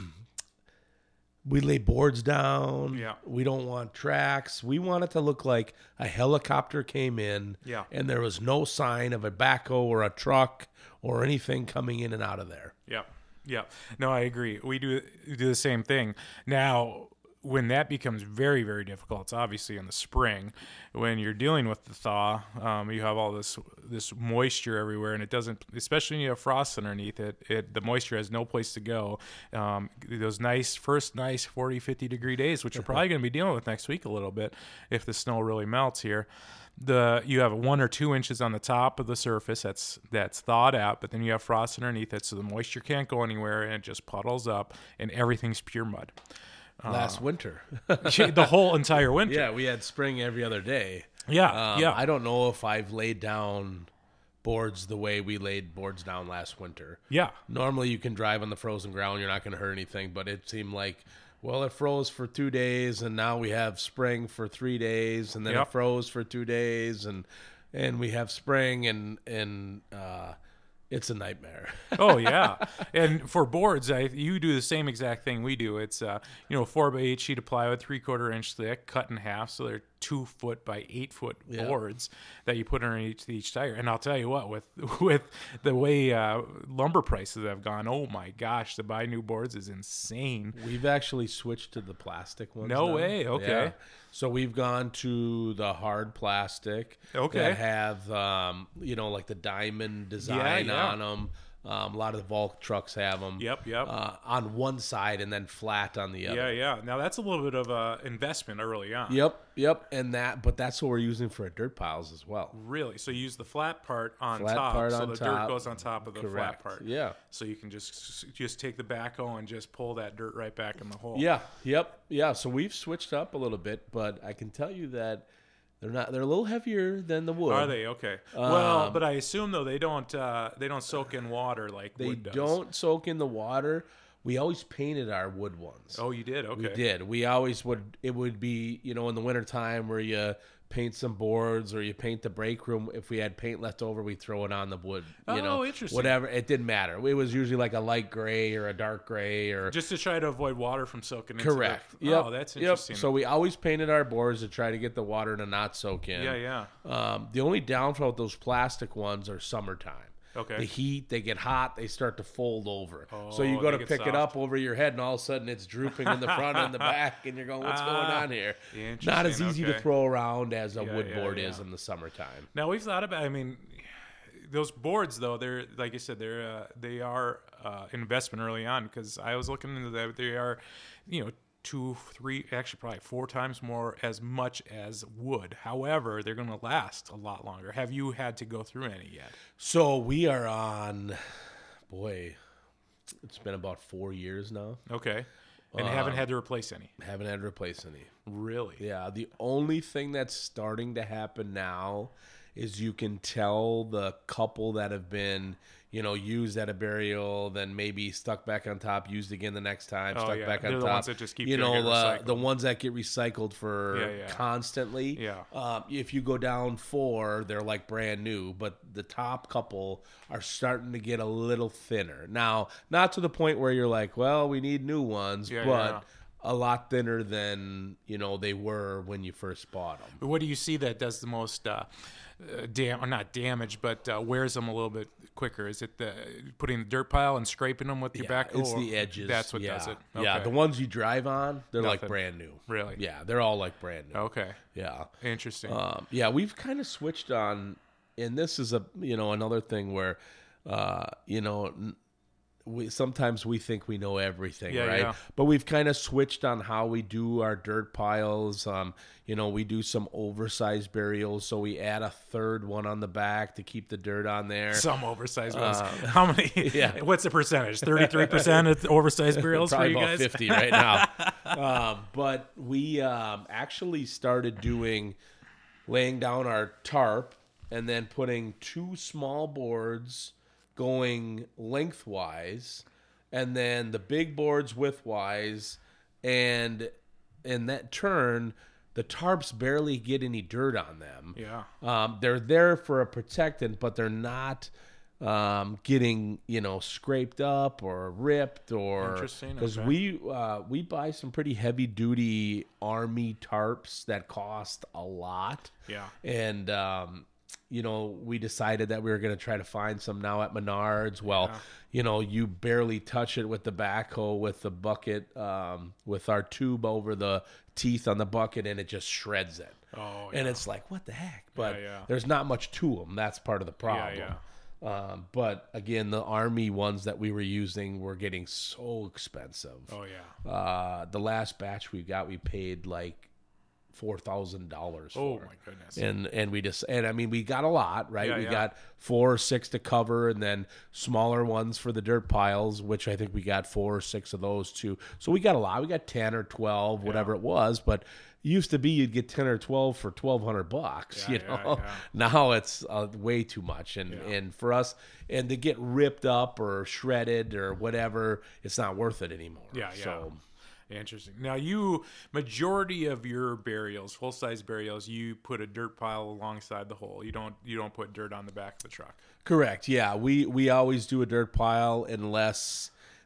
We lay boards down. Yeah. We don't want tracks. We want it to look like a helicopter came in. Yeah. And there was no sign of a backhoe or a truck or anything coming in and out of there. Yeah, yeah. No, I agree. We do we do the same thing. Now, when that becomes very, very difficult, it's obviously in the spring when you're dealing with the thaw. Um, you have all this this moisture everywhere, and it doesn't, especially when you have frost underneath it, it the moisture has no place to go. Um, those nice, first nice forty, fifty degree days, which we're probably going to be dealing with next week a little bit if the snow really melts here. The you have one or two inches on the top of the surface that's that's thawed out, but then you have frost underneath it, so the moisture can't go anywhere, and it just puddles up, and everything's pure mud. Last winter. The whole entire winter. Yeah, we had spring every other day. Yeah, Um, yeah. I don't know if I've laid down boards the way we laid boards down last winter. Yeah. Normally you can drive on the frozen ground, you're not going to hurt anything, but it seemed like, well, it froze for two days, and now we have spring for three days, and then Yep. it froze for two days, and and we have spring, and and uh, it's a nightmare. Oh yeah, and for boards, I you do the same exact thing we do. It's uh, you know four by eight sheet of plywood, three quarter inch thick, cut in half, so they're two foot by eight foot Yeah. boards that you put underneath each tire. And I'll tell you what, with with the way uh, lumber prices have gone, oh my gosh, to buy new boards is insane. We've actually switched to the plastic ones. No now. way, okay. Yeah. So we've gone to the hard plastic. Okay. That have, um, you know, like the diamond design Yeah, yeah. on them. Um, a lot of the Volk trucks have them. Yep, yep. Uh, on one side and then flat on the other. Yeah, yeah. Now that's a little bit of a investment early on. Yep, yep. And that, but that's what we're using for our dirt piles as well. Really? So you use the flat part on Flat top, part so on the top. dirt goes on top of the flat Correct. part. Yeah. So you can just just take the backhoe and just pull that dirt right back in the hole. Yeah, yep, yeah. So we've switched up a little bit, but I can tell you that they're not. They're a little heavier than the wood. Are they? Okay. well, Um, but I assume though they don't uh, they don't soak in water like They wood does. don't soak in the water. We always painted our wood ones. Oh, you did? Okay. We did. We always would. It would be, you know, in the wintertime where you paint some boards or you paint the break room. If we had paint left over, we throw it on the wood. You Oh, know, interesting. Whatever. It didn't matter. It was usually like a light gray or a dark gray or. Just to try to avoid water from soaking into Correct. the... Yep. Oh, that's Yep. interesting. So we always painted our boards to try to get the water to not soak in. yeah, yeah. Um, the only downfall with those plastic ones are summertime. Okay. The heat, they get hot, they start to fold over. Oh, so you go they to get pick it soft. up over your head, and all of a sudden it's drooping in the front and the back, and you're going, "What's going Ah, on here?" interesting, Not as easy okay. to throw around as a Yeah, wood yeah, board yeah. is in the summertime. Now we've thought about. I mean, those boards though, they're like you said, they're uh, they are uh, investment early on because I was looking into that. They are, you know, two, three, actually probably four times more as much as wood. However, they're going to last a lot longer. Have you had to go through any yet? So we are on, boy, it's been about four years now. Okay, and Um, haven't had to replace any. Haven't had to replace any. Really? Yeah, the only thing that's starting to happen now is you can tell the couple that have been, you know, used at a burial, then maybe stuck back on top, used again the next time, Oh, stuck yeah. back on They're top. the ones that just keep you getting know, the, recycled. the ones that get recycled for Yeah, yeah. constantly. Yeah. Um, if you go down four, they're like brand new, but the top couple are starting to get a little thinner. Now, not to the point where you're like, well, we need new ones, Yeah, but yeah. a lot thinner than, you know, they were when you first bought them. But what do you see that does the most uh, uh, dam or not damage, but uh, wears them a little bit quicker? Is it the putting the dirt pile and scraping them with your Yeah, backhoe? it's or- the edges. That's what yeah. does it. Yeah, Okay. the ones you drive on, they're like Nothing. brand new. Really? Yeah, they're all like brand new. Okay. Yeah. Interesting. Um, yeah, we've kind of switched on, and this is a you know another thing where, uh, you know, n- we sometimes we think we know everything, Yeah, right? yeah. But we've kind of switched on how we do our dirt piles. Um, you know, we do some oversized burials, so we add a third one on the back to keep the dirt on there. Some oversized ones. How many? uh, yeah. What's the percentage? Thirty-three percent of oversized burials for Probably you about guys. fifty right now. um, but we um, actually started doing laying down our tarp and then putting two small boards going lengthwise, and then the big boards widthwise, and in that turn, the tarps barely get any dirt on them. Yeah. Um, they're there for a protectant, but they're not um, getting, you know, scraped up or ripped or Interesting, because okay. we uh, we buy some pretty heavy duty army tarps that cost a lot. Yeah. And um, you know, we decided that we were going to try to find some now at Menards. Well, Yeah. you know, you barely touch it with the backhoe with the bucket, um, with our tube over the teeth on the bucket, and it just shreds it. Oh, And yeah. it's like, what the heck? But Yeah, yeah. there's not much to them. That's part of the problem. Yeah, Um, but again, the army ones that we were using were getting so expensive. Oh yeah. Uh, the last batch we got, we paid like four thousand dollars Oh for. my goodness. And and we just and I mean we got a lot, right? Yeah, we yeah. got four or six to cover, and then smaller ones for the dirt piles, which I think we got four or six of those too. So we got a lot. We got ten or twelve, whatever it was. But it used to be you'd get ten or twelve for twelve hundred bucks. Yeah, you yeah, know, yeah. now it's uh, way too much, and Yeah. and for us, and to get ripped up or shredded or whatever, it's not worth it anymore. Yeah, yeah. So Interesting. Now, you majority of your burials, full size burials, you put a dirt pile alongside the hole. You don't you don't put dirt on the back of the truck. correct. Yeah, we we always do a dirt pile unless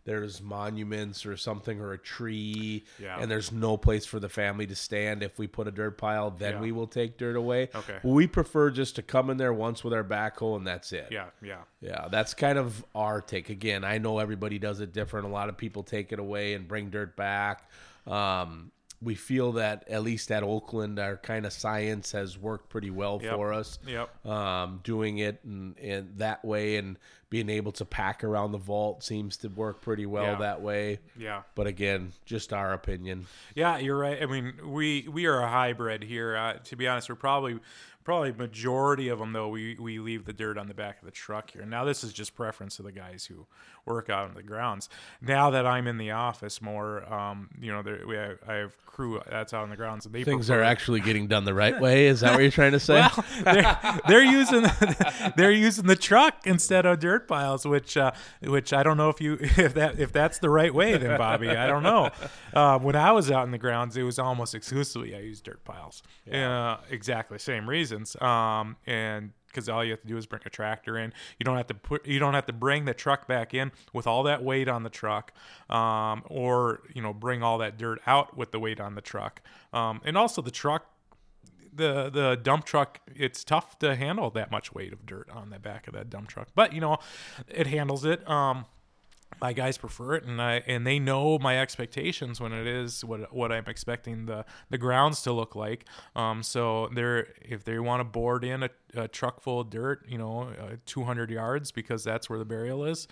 there's monuments or something or a tree, Yeah. and there's no place for the family to stand if we put a dirt pile, then Yeah. we will take dirt away. Okay. We prefer just to come in there once with our backhoe and that's it. Yeah, yeah. Yeah, that's kind of our take. Again, I know everybody does it different. A lot of people take it away and bring dirt back. Um, we feel that at least at Oakland, our kind of science has worked pretty well Yep. for us. Yep. Um, doing it and, and that way and being able to pack around the vault seems to work pretty well Yeah. that way. Yeah. But again, just our opinion. Yeah, you're right. I mean, we we are a hybrid here. Uh, to be honest, we're probably probably majority of them though. We we leave the dirt on the back of the truck here. Now this is just preference of the guys who work out on the grounds. Now that I'm in the office more, um, you know, there, we have, I have crew that's out on the grounds. And they Things prefer- are actually getting done the right way. Is that what you're trying to say? Well, they're, they're using they're using the truck instead of dirt piles, which uh, which I don't know if you if that if that's the right way. Then Bobby, I don't know. Uh, when I was out in the grounds, it was almost exclusively I used dirt piles. Yeah, uh, exactly same reasons. Um, and because all you have to do is bring a tractor in. You don't have to put you don't have to bring the truck back in with all that weight on the truck, um, or you know bring all that dirt out with the weight on the truck. Um, and also the truck. The the dump truck, it's tough to handle that much weight of dirt on the back of that dump truck. But, you know, it handles it. Um, my guys prefer it, and I and they know my expectations when it is what what I'm expecting the, the grounds to look like. Um, so they're if they want to board in a, a truck full of dirt, you know, uh, two hundred yards because that's where the burial is,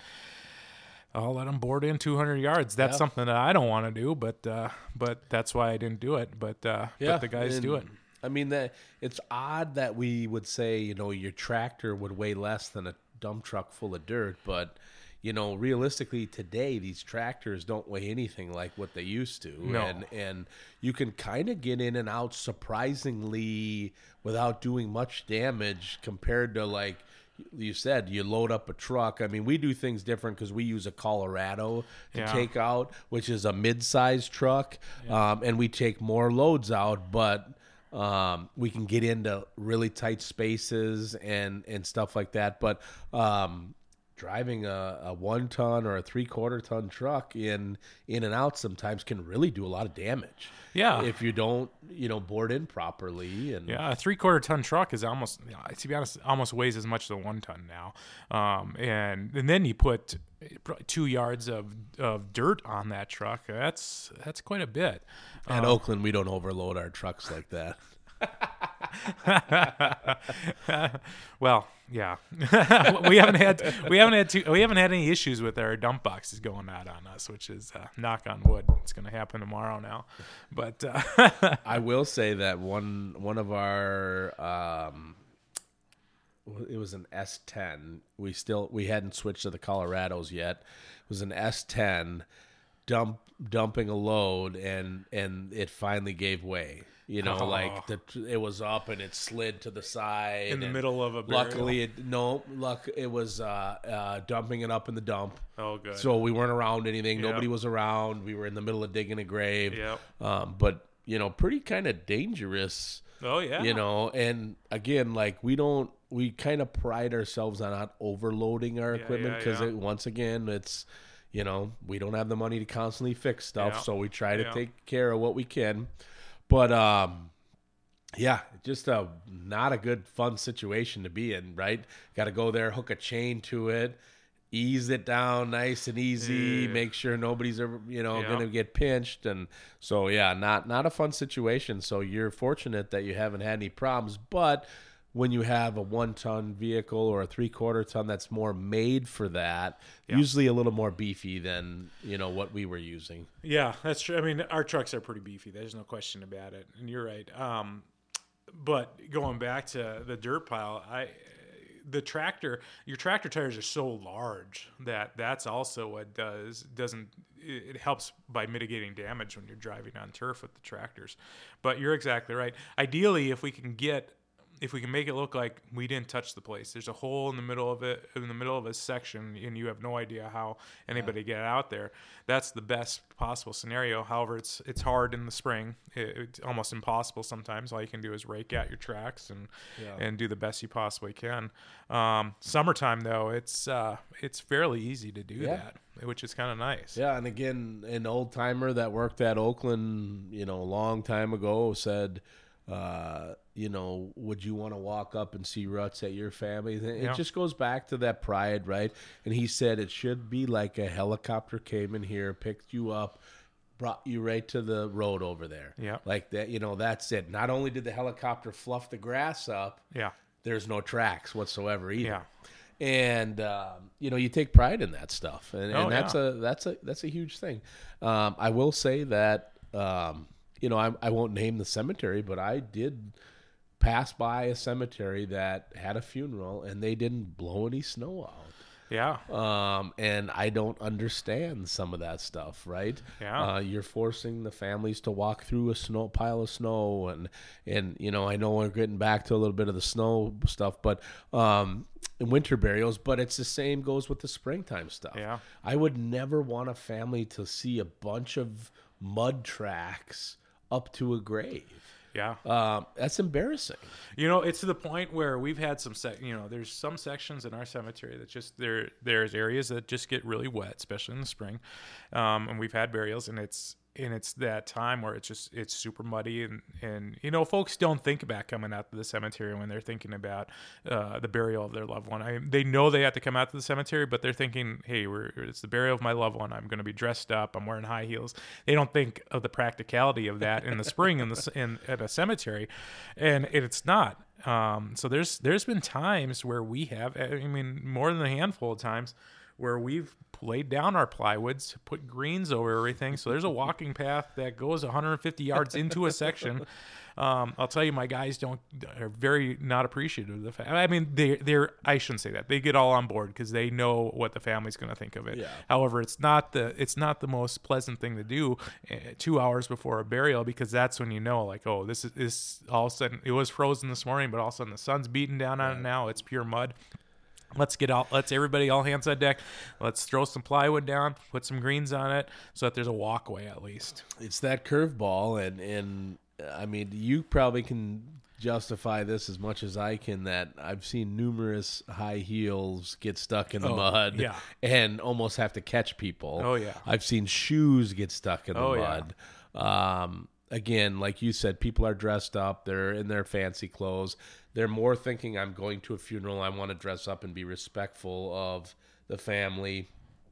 I'll let them board in two hundred yards. That's Yeah. something that I don't want to do, but uh, but that's why I didn't do it. But uh, Yeah, but the guys and, do it. I mean, that it's odd that we would say, you know, your tractor would weigh less than a dump truck full of dirt, but you know, realistically today these tractors don't weigh anything like what they used to. No. And and you can kind of get in and out surprisingly without doing much damage compared to, like you said, you load up a truck. I mean, we do things different because we use a Colorado to Yeah. take out, which is a mid-sized truck, um, and we take more loads out, but um, we can get into really tight spaces and, and stuff like that. But um, driving a, a one-ton or a three-quarter ton truck in in and out sometimes can really do a lot of damage. Yeah. If you don't, you know, board in properly. And Yeah, a three quarter ton truck is almost, to be honest, almost weighs as much as a one ton now. Um, and and then you put two yards of, of dirt on that truck. That's that's quite a bit. At Oakland, we don't overload our trucks like that. Well, yeah, we haven't had we haven't had too, we haven't had any issues with our dump boxes going out on us, which is uh, knock on wood. It's going to happen tomorrow now, but uh, I will say that one one of our um, it was an S ten. We still we hadn't switched to the Colorados yet. It was an S ten dump dumping a load, and and it finally gave way. You know, Oh. like the it was up and it slid to the side in the and middle of a burial. Luckily, it no luck. It was uh, uh, dumping it up in the dump. Oh, good. So we weren't around anything. Yep. Nobody was around. We were in the middle of digging a grave. Yep. Um, but you know, pretty kind of dangerous. Oh yeah. You know, and again, like we don't, we kind of pride ourselves on not overloading our Yeah, equipment yeah, because yeah. it, once again, it's, you know, we don't have the money to constantly fix stuff, Yeah. so we try to Yeah. take care of what we can. But um, yeah, just a not a good fun situation to be in, right? Got to go there, hook a chain to it, ease it down nice and easy, Yeah. make sure nobody's ever, you know, Yeah. going to get pinched. And so, yeah, not, not a fun situation. So you're fortunate that you haven't had any problems, but when you have a one ton vehicle or a three quarter ton, that's more made for that, Yeah. usually a little more beefy than, you know, what we were using. Yeah, that's true. I mean, our trucks are pretty beefy. There's no question about it. And you're right. Um, but going back to the dirt pile, I, the tractor, your tractor tires are so large that that's also what does, doesn't, it, it helps by mitigating damage when you're driving on turf with the tractors. But you're exactly right. Ideally, if we can get, if we can make it look like we didn't touch the place, there's a hole in the middle of it, in the middle of a section, and you have no idea how anybody yeah. get out there. That's the best possible scenario. However, it's it's hard in the spring. It, it's almost impossible sometimes. All you can do is rake out your tracks and yeah. and do the best you possibly can. Um, summertime though, it's uh, it's fairly easy to do yeah. that, which is kind of nice. Yeah, and again, an old timer that worked at Oakland, you know, a long time ago said, uh, you know, would you want to walk up and see ruts at your family? It yeah. just goes back to that pride, right? And he said it should be like a helicopter came in here, picked you up, brought you right to the road over there. Yeah. Like that, you know, that's it. Not only did the helicopter fluff the grass up, yeah, there's no tracks whatsoever either. Yeah. And um, you know, you take pride in that stuff, and, oh, and that's yeah. a that's a that's a huge thing. Um, I will say that um, you know I, I won't name the cemetery, but I did pass by a cemetery that had a funeral, and they didn't blow any snow out. Yeah. Um, and I don't understand some of that stuff, right? Yeah. Uh, you're forcing the families to walk through a snow pile of snow, and and you know I know we're getting back to a little bit of the snow stuff, but um, winter burials. But it's the same goes with the springtime stuff. Yeah. I would never want a family to see a bunch of mud tracks up to a grave. Yeah. Um, that's embarrassing. You know, it's to the point where we've had some, sec- you know, there's some sections in our cemetery that just, there, there's areas that just get really wet, especially in the spring. Um, and we've had burials, and it's, and it's that time where it's just, it's super muddy. And, and, you know, folks don't think about coming out to the cemetery when they're thinking about uh, the burial of their loved one. I, they know they have to come out to the cemetery, but they're thinking, hey, we're, it's the burial of my loved one. I'm going to be dressed up. I'm wearing high heels. They don't think of the practicality of that in the spring in the in at a cemetery, and it's not. Um, so there's there's been times where we have, I mean, more than a handful of times, where we've laid down our plywoods, put greens over everything. So there's a walking path that goes one hundred fifty yards into a section. Um, I'll tell you, my guys don't are very not appreciative of the fact. I mean, they they're I shouldn't say that. They get all on board because they know what the family's going to think of it. Yeah. However, it's not the it's not the most pleasant thing to do uh, two hours before a burial, because that's when you know, like, oh, this is this all of a sudden it was frozen this morning, but all of a sudden the sun's beating down on it now. It's pure mud. Let's get all, let's everybody all hands on deck. Let's throw some plywood down, put some greens on it so that there's a walkway at least. It's that curveball. And, and I mean, you probably can justify this as much as I can, that I've seen numerous high heels get stuck in the oh, mud yeah. and almost have to catch people. Oh, yeah. I've seen shoes get stuck in the oh, mud. Yeah. Um, again, like you said, people are dressed up. They're in their fancy clothes. They're more thinking, I'm going to a funeral. I want to dress up and be respectful of the family.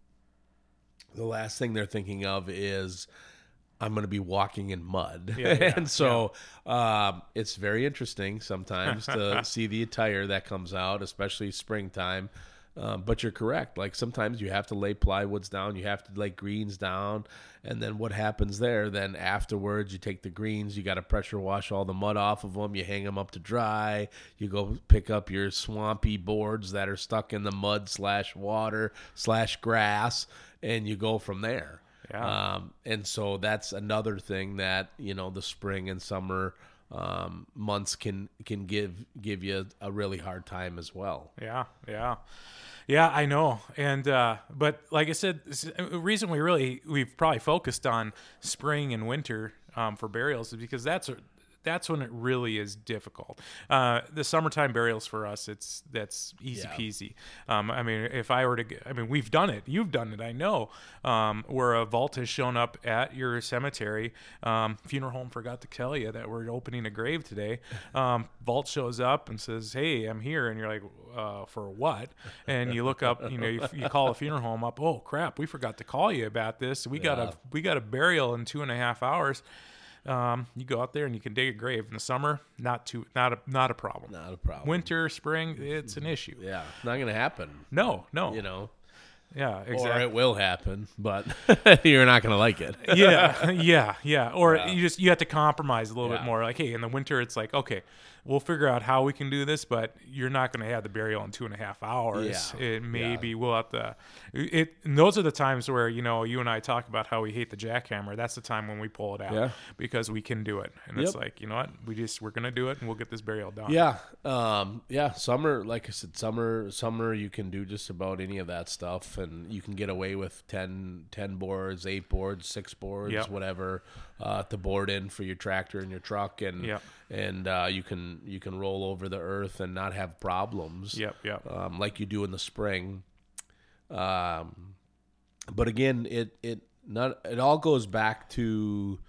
The last thing they're thinking of is, I'm going to be walking in mud. Yeah, yeah, and so yeah. um, it's very interesting sometimes to see the attire that comes out, especially springtime. Um, but you're correct. Like sometimes you have to lay plywoods down, you have to lay greens down, and then what happens there? Then afterwards, you take the greens, you got to pressure wash all the mud off of them, you hang them up to dry, you go pick up your swampy boards that are stuck in the mud slash water slash grass, and you go from there. Yeah. Um, and so that's another thing that, you know, the spring and summer um, months can can give give you a really hard time as well. Yeah, yeah. Yeah, I know. And, uh, but like I said, the reason we really, we've probably focused on spring and winter um, for burials is because that's a, that's when it really is difficult. Uh, the summertime burials for us, it's that's easy Yeah. peasy. Um, I mean, if I were to, get, I mean, we've done it. You've done it. I know. Um, where a vault has shown up at your cemetery. Um, funeral home forgot to tell you that we're opening a grave today. Um, vault shows up and says, "Hey, I'm here," and you're like, uh, "For what?" And you look up. You know, you, you call the funeral home up. Oh crap, we forgot to call you about this. We got Yeah. a we got a burial in two and a half hours. Um, you go out there and you can dig a grave. In the summer, not too, not a, not a problem. Not a problem. Winter, spring, it's an issue. Yeah, not going to happen. No, no. You know, Yeah, exactly. Or it will happen, but you're not going to like it. yeah, yeah, yeah. Or Yeah. you just you have to compromise a little Yeah. bit more. Like, hey, in the winter, it's like, okay, we'll figure out how we can do this, but you're not going to have the burial in two and a half hours. Yeah. It maybe Yeah. we'll have to. It. And those are the times where you know you and I talk about how we hate the jackhammer. That's the time when we pull it out Yeah. because we can do it, and it's Yep. like, you know what, we just we're gonna do it, and we'll get this burial done. Yeah, um, yeah. Summer, like I said, summer, summer. You can do just about any of that stuff, and you can get away with ten, ten boards, eight boards, six boards, Yep. whatever, uh, to board in for your tractor and your truck, and Yep. and uh, you can you can roll over the earth and not have problems. Yep. Yep. Um, like you do in the spring. Um, but again, it it not it all goes back to.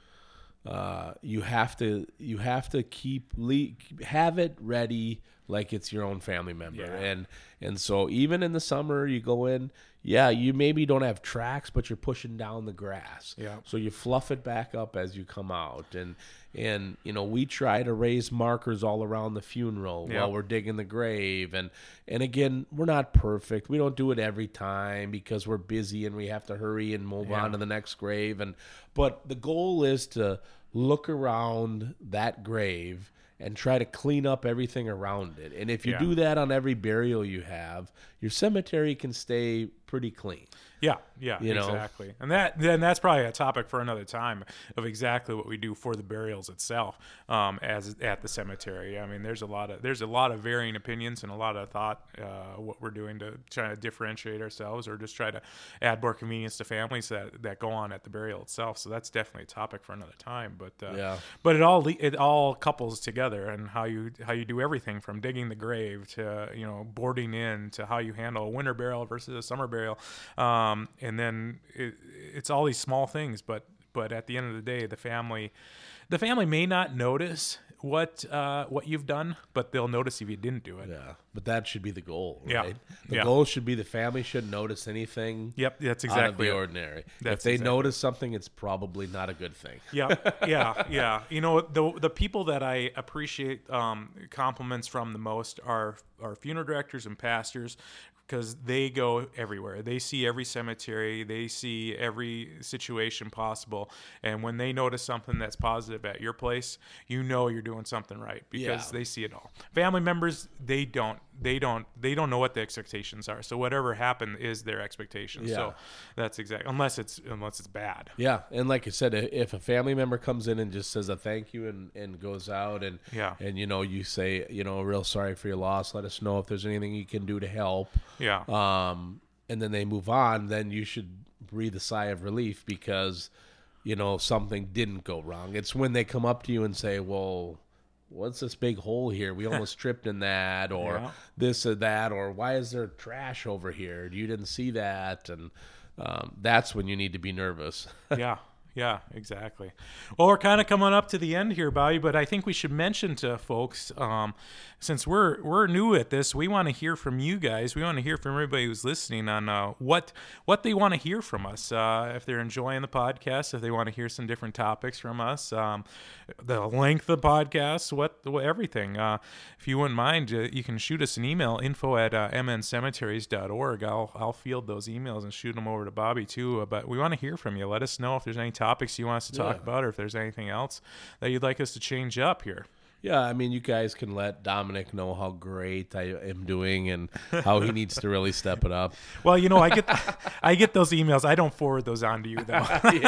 Uh, you have to you have to keep le- have it ready like it's your own family member, Yeah. and and so even in the summer you go in, yeah, you maybe don't have tracks, but you're pushing down the grass, Yeah. so you fluff it back up as you come out, and and you know we try to raise markers all around the funeral Yeah. while we're digging the grave, and and again we're not perfect, we don't do it every time because we're busy and we have to hurry and move Yeah. on to the next grave, and but the goal is to look around that grave and try to clean up everything around it. And if you Yeah. do that on every burial you have, your cemetery can stay pretty clean. Yeah, yeah, You know? exactly. And that then that's probably a topic for another time of exactly what we do for the burials itself, um, as at the cemetery. I mean, there's a lot of there's a lot of varying opinions and a lot of thought uh, what we're doing to try to differentiate ourselves or just try to add more convenience to families that, that go on at the burial itself. So that's definitely a topic for another time. But uh, Yeah. but it all le- it all couples together, and how you how you do everything from digging the grave to you know boarding in to how you handle a winter burial versus a summer burial. Um, Um, and then it, it's all these small things, but but at the end of the day, the family, the family may not notice what uh, what you've done, but they'll notice if you didn't do it. Yeah, but that should be the goal, Yeah. right? The Yeah. goal should be the family shouldn't notice anything Yep, that's out of exactly the it. ordinary. That's if they exactly notice something, it's probably not a good thing. Yeah, yeah, yeah. You know, the the people that I appreciate um, compliments from the most are are funeral directors and pastors, because they go everywhere. They see every cemetery. They see every situation possible. And when they notice something that's positive at your place, you know you're doing something right because Yeah. they see it all. Family members, they don't. They don't. They don't know what the expectations are. So whatever happened is their expectations. Yeah. So that's exact. Unless it's unless it's bad. Yeah, and like I said, if a family member comes in and just says a thank you and, and goes out and Yeah. and you know you say you know real sorry for your loss, let us know if there's anything you can do to help. Yeah. Um, and then they move on, then you should breathe a sigh of relief because you know something didn't go wrong. It's when they come up to you and say, well, what's this big hole here? We almost tripped in that, or Yeah. this or that, or why is there trash over here? You didn't see that, and um, that's when you need to be nervous. yeah, yeah, exactly. Well, we're kind of coming up to the end here, Bobby, but I think we should mention to folks, um, since we're we're new at this, we want to hear from you guys. We want to hear from everybody who's listening on uh, what what they want to hear from us. Uh, if they're enjoying the podcast, if they want to hear some different topics from us, um, the length of the podcast, what, what everything. Uh, if you wouldn't mind, uh, you can shoot us an email, info at uh, m n cemeteries dot org. I'll I'll field those emails and shoot them over to Bobby too. Uh, but we want to hear from you. Let us know if there's any topics you want us to talk Yeah. about, or if there's anything else that you'd like us to change up here. Yeah, I mean, you guys can let Dominic know how great I am doing and how he needs to really step it up. Well, you know, I get I get those emails. I don't forward those on to you though.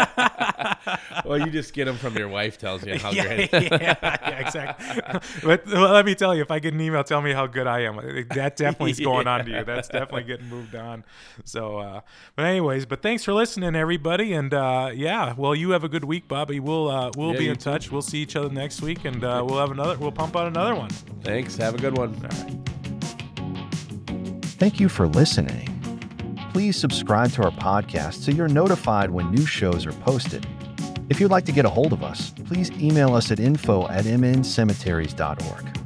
Well, you just get them from your wife tells you how yeah, great. yeah, yeah, exactly. But well, let me tell you, if I get an email, tell me how good I am. That definitely is going on to you. That's definitely getting moved on. So, uh, but anyways, but thanks for listening, everybody. And uh, yeah, well, you have a good week, Bobby. We'll uh, we'll Yeah, be you in too. touch. We'll see each other next week, and uh, we'll have another. We'll pump out another one. Thanks. Have a good one. All right. Thank you for listening. Please subscribe to our podcast so you're notified when new shows are posted. If you'd like to get a hold of us, please email us at info at m n cemeteries dot org.